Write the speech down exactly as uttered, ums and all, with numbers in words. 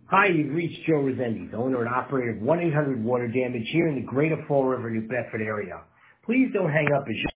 Hi, you've reached Joe Resendiz, owner and operator of one eight hundred Water Damage here in the greater Fall River, New Bedford area. Please don't hang up as you